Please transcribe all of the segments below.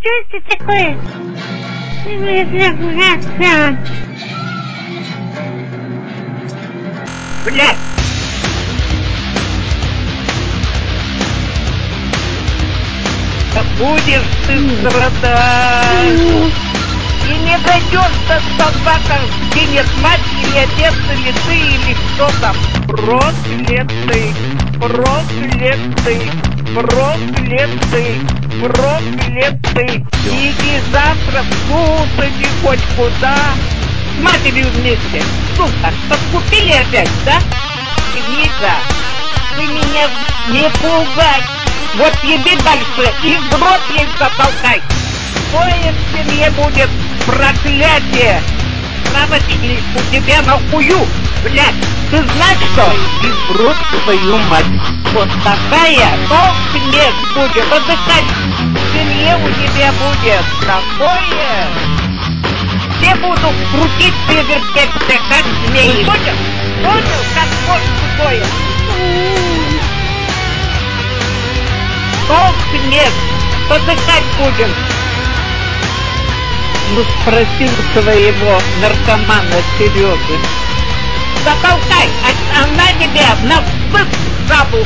Что это такое? Блядь! Будешь ты страдать! И не дойдешь до собака, где нет матери, отец или ты, или кто там. Проклятый, проклятый, проклятый, проклятый. Иди завтра в суд, иди хоть куда. С матерью вместе. Сука, подкупили опять, да? Лиза, ты меня не пугай. Вот еби дальше и в рот ей затолкай. Кое в семье будет проклятие. Справочник у тебя на хую. Блядь, ты знаешь что? И в рот твою мать. Вот такая толк-нет будет. Отдыхать в семье у тебя будет такое. Все будут крутиться и вертеться, как змеи. Понял? Понял, как кошку доят? Толк нет. Отдыхать будем. Ну, спросил своего наркомана Сережи. Затолкай, она тебя на жабу.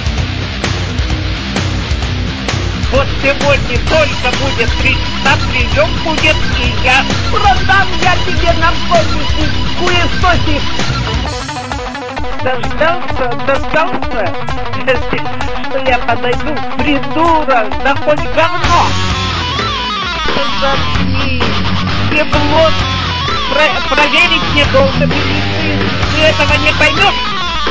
Вот сегодня только будет прием будет, и я продам я тебе наркотики, хуесосик. Дождался, что я подойду, придурок, да хоть говно. Заткни, еблот, проверить не должен, ты этого не поймешь?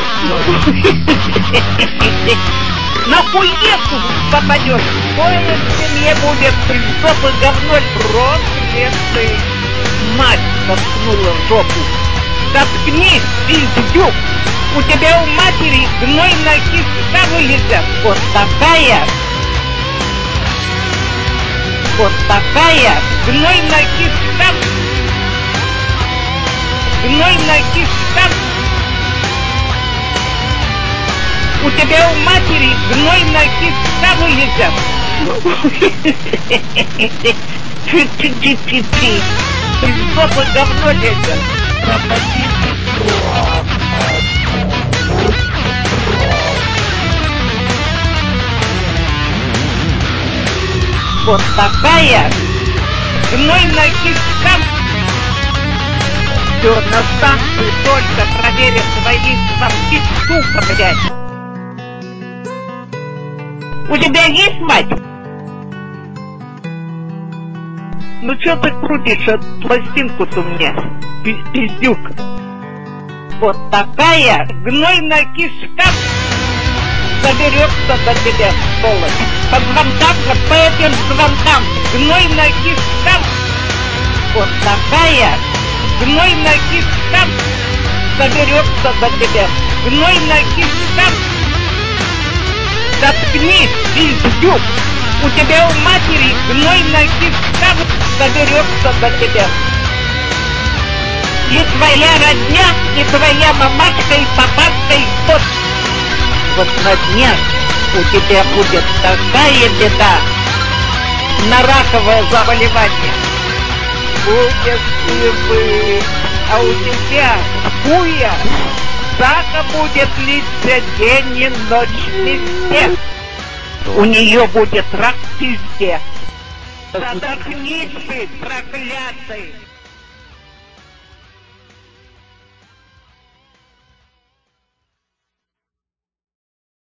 На хуесу попадешь, кое в семье будет жопы говно, проклятый. Мать заткнула жопу. Заткни, пиздюк, у тебя у матери гнойная кишка вылезет. Вот такая гнойная кишка. Гнойная кишка. У тебя у матери гнойная кишка вылезет. Ти-ти-ти-ти-ти. Из жопы говно лезет. Вот такая гнойная кишка. Все, на станцию только проверят свои звонки, сука, блядь. У тебя есть мать? Ну что ты крутишь эту пластинку-то мне, пиздюк? Вот такая гнойная кишка доберется до тебя, сволочь. По звонкам, по этим звонкам, гнойная кишка. Вот такая гнойная кишка доберется до тебя. Гнойная кишка. Заткнись, пиздюк. У тебя у матери гнойная кишка доберется до тебя. И твоя родня, и твоя мамашка, и папашка, и кот. Вот на днях у тебя будет такая беда, на раковое заболевание. Будет и а у тебя хуя сака будет литься день и ночь везде. У нее будет рак в пизде. Заткнись ты, проклятый!